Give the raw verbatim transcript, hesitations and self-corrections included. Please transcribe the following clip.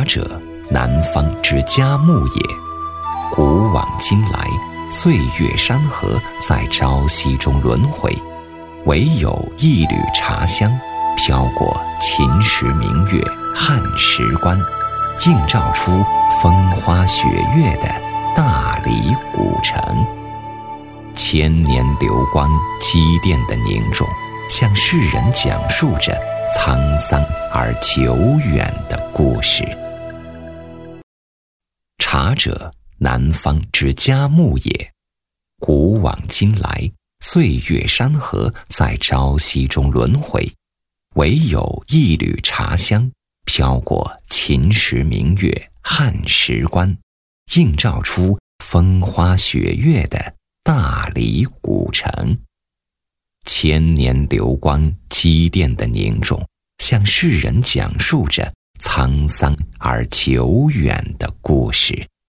者，南方之嘉木也。古往今来，岁月山河在朝夕中轮回，唯有一缕茶香飘过秦时明月汉时关，映照出风花雪月的大理古城。千年流光积淀的凝重，向世人讲述着沧桑而久远的故事。茶者，南方之嘉木也。古往今来，岁月山河在朝夕中轮回，唯有一缕茶香飘过秦时明月汉时关，映照出风花雪月的大理古城。千年流光积淀的凝重，向世人讲述着沧桑而久远的故事。